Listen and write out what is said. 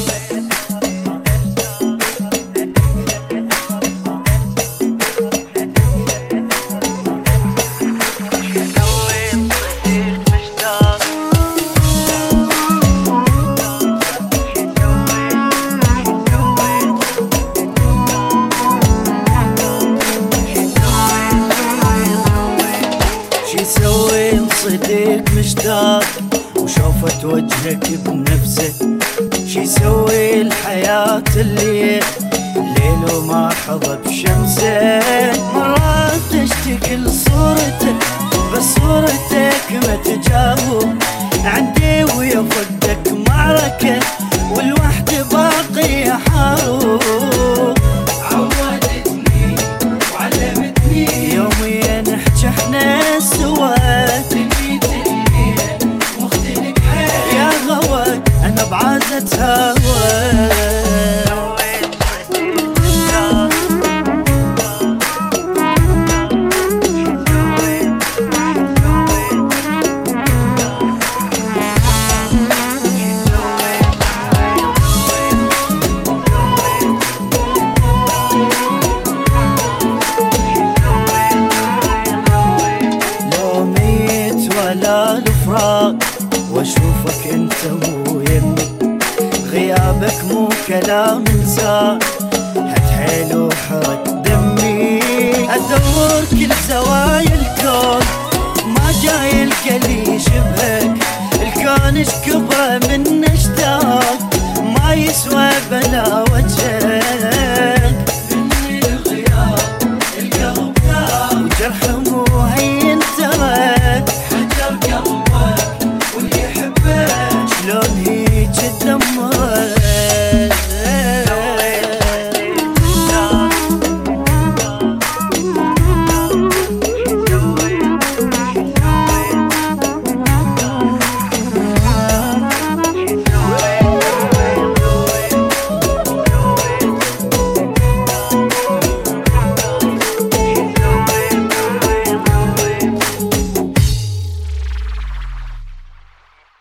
صديق مشتاق وشوفت وجهك بنفسه، شي يسوي الحياة الليل وما حظى بشمسه. مرات تشتكي لصورتك بس صورتك ما تجاوب، عندي ويا ضدك معركة والوحدة باقي احارب. عودتني وعلمتني يوميا نحكي احنا سوا، يا غوى انا بعازة هوا. ولا الفراق واشوفك انت مو يمي، غيابك مو كلام انسان هتحيل وحرك دمي. ادور كل زوايا الكون ما جاي القى لي شبهك، الكون اش كبره من اشتاق ما يسوى بلا وجهك.